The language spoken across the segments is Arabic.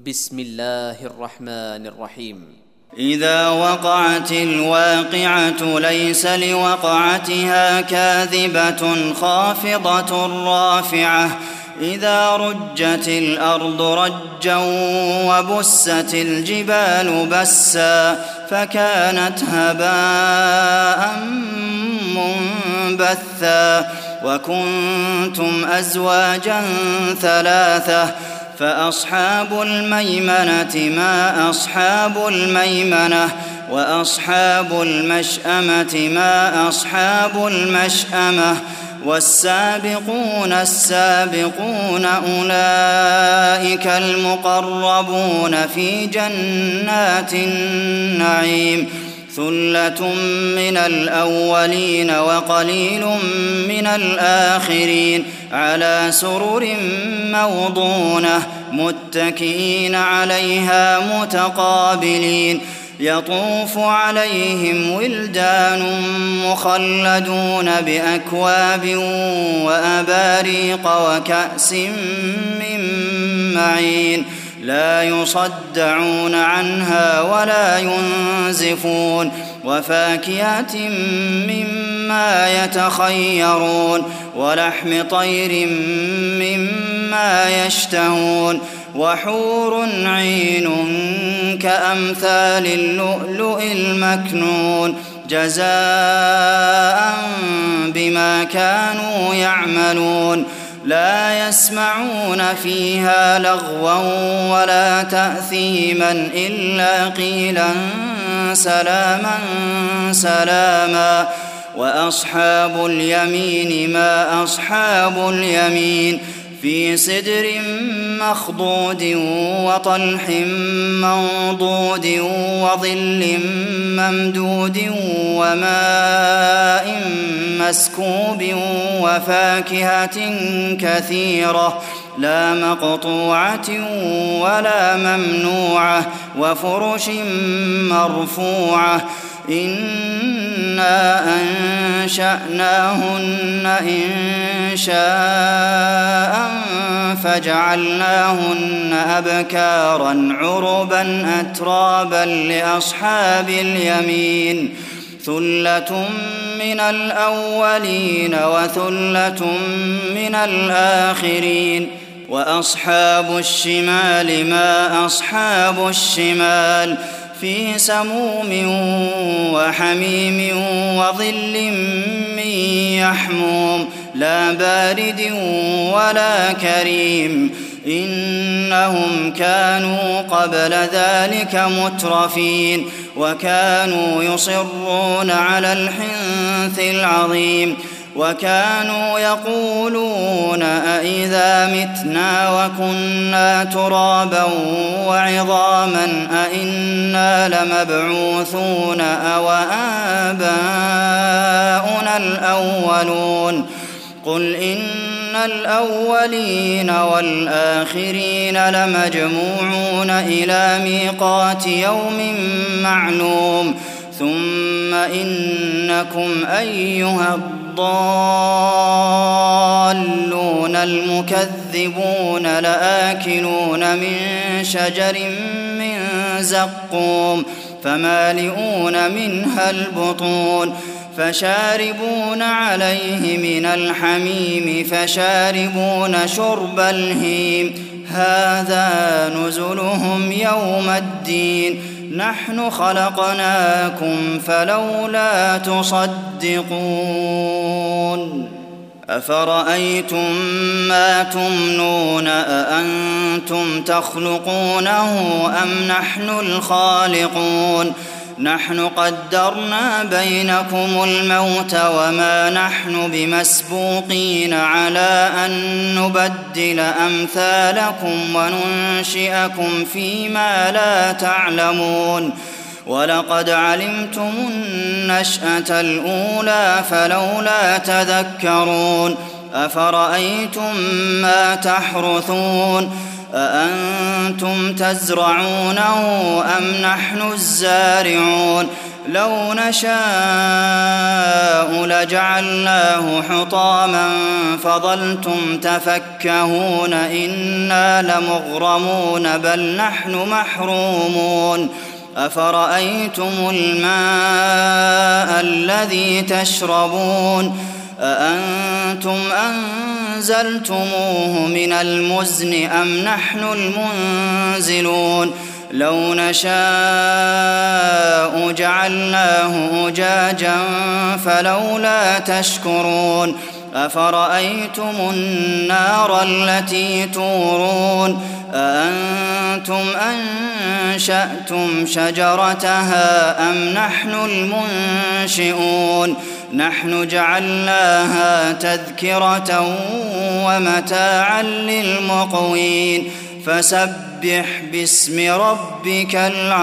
بسم الله الرحمن الرحيم. إذا وقعت الواقعة ليس لوقعتها كاذبة خافضة رافعة إذا رجت الأرض رجا وبست الجبال بسا فكانت هباء منبثا وكنتم أزواجا ثلاثة فأصحاب الميمنة ما أصحاب الميمنة وأصحاب المشأمة ما أصحاب المشأمة والسابقون السابقون أولئك المقربون في جنات النعيم ثلة من الأولين وقليل من الآخرين على سرر موضونة متكئين عليها متقابلين يطوف عليهم ولدان مخلدون بأكواب وأباريق وكأس من معين لا يصدعون عنها ولا ينزفون وفاكهة مما يتخيرون ولحم طير مما يشتهون وحور عين كأمثال اللؤلؤ المكنون جزاء بما كانوا يعملون لا يسمعون فيها لغوا ولا تأثيما إلا قيلا سلاما سلاما وأصحاب اليمين ما أصحاب اليمين في سدر مخضود وطلح منضود وظل ممدود وماء مسكوب وفاكهة كثيرة لا مقطوعة ولا ممنوعة وفرش مرفوعة إنا أنشأناهن إنشاء فجعلناهن أبكارا عربا أترابا لأصحاب اليمين ثلة من الأولين وثلة من الآخرين وأصحاب الشمال ما أصحاب الشمال في سموم وحميم وظل من يحموم لا بارد ولا كريم إنهم كانوا قبل ذلك مترفين وكانوا يصرون على الحنث العظيم وكانوا يقولون أئذا متنا وكنا ترابا وعظاما أئنا لمبعوثون أو آباؤنا الأولون قل إن الأولين والآخرين لمجموعون إلى ميقات يوم معلوم ثم إنكم أيها الضالون المكذبون لآكلون من شجر من زقوم فمالئون منها البطون فشاربون عليه من الحميم فشاربون شرب الهيم هذا نزلهم يوم الدين نحن خلقناكم فلولا تصدقون أفرأيتم ما تمنون أأنتم تخلقونه أم نحن الخالقون نحن قدرنا بينكم الموت وما نحن بمسبوقين على أن نبدل أمثالكم وننشئكم فيما لا تعلمون ولقد علمتم النشأة الأولى فلولا تذكرون أفرأيتم ما تحرثون أأنتم تزرعونه أم نحن الزارعون لو نشاء لجعلناه حطاما فظلتم تفكهون إنا لمغرمون بل نحن محرومون أفرأيتم الماء الذي تشربون أأنتم أنزلتموه من المزن أم نحن المنزلون لو نشاء جعلناه أجاجا فلولا تشكرون أفرأيتم النار التي تورون أأنتم أنشأتم شجرتها أم نحن المنشئون نحن جعلناها تذكرة ومتاعا للمقوين فسبح باسم ربك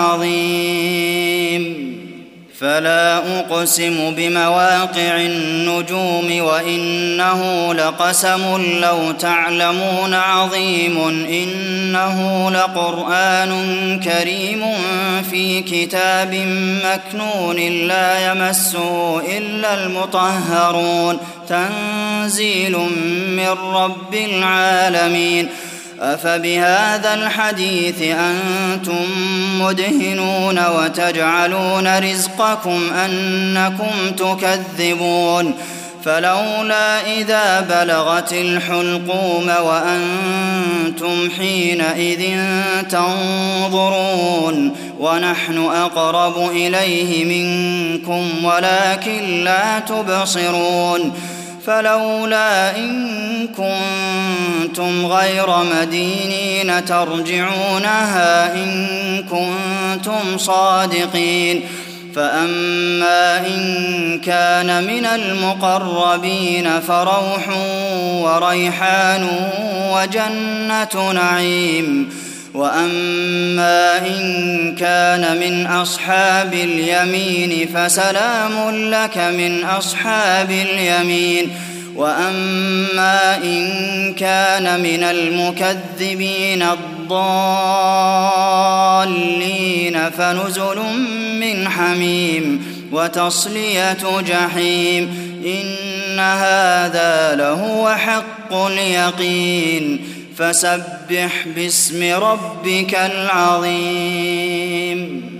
العظيم فلا أقسم بمواقع النجوم وإنه لقسم لو تعلمون عظيم إنه لقرآن كريم في كتاب مكنون لا يمسه إلا المطهرون تنزيل من رب العالمين أفبهذا الحديث أنتم مدهنون وتجعلون رزقكم أنكم تكذبون فلولا إذا بلغت الحلقوم وأنتم حينئذ تنظرون ونحن أقرب إليه منكم ولكن لا تبصرون فلولا إن كنتم غير مدينين ترجعونها إن كنتم صادقين فأما إن كان من المقربين فروح وريحان وجنة نعيم وأما إن كان من أصحاب اليمين فسلام لك من أصحاب اليمين وأما إن كان من المكذبين الضالين فنزل من حميم وتصلية جحيم إن هذا لهو حق اليقين فسبح باسم ربك العظيم